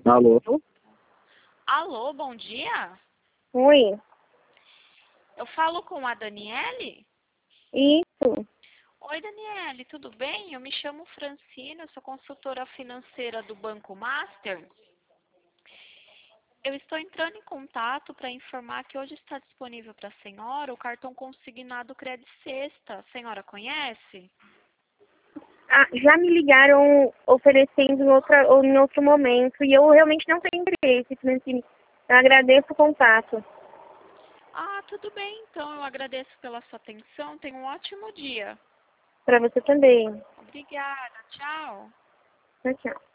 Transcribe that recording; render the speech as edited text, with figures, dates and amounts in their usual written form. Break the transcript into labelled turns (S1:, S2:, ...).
S1: Alô?
S2: Alô, bom dia.
S3: Oi,
S2: Eu falo com a Daniele?
S3: isso.
S2: Oi, Daniele, tudo bem? Eu me chamo Francina, eu sou consultora financeira do Banco Master. Eu estou entrando em contato para informar que hoje está disponível para a senhora o cartão consignado Credit Sexta. A senhora conhece?
S3: Ah, já me ligaram oferecendo em outro momento e eu realmente não tenho interesse, Francine. Eu agradeço o contato.
S2: Ah, tudo bem, então eu agradeço pela sua atenção. Tenha um ótimo dia.
S3: Para você também.
S2: Obrigada, tchau.
S3: Tchau, tchau.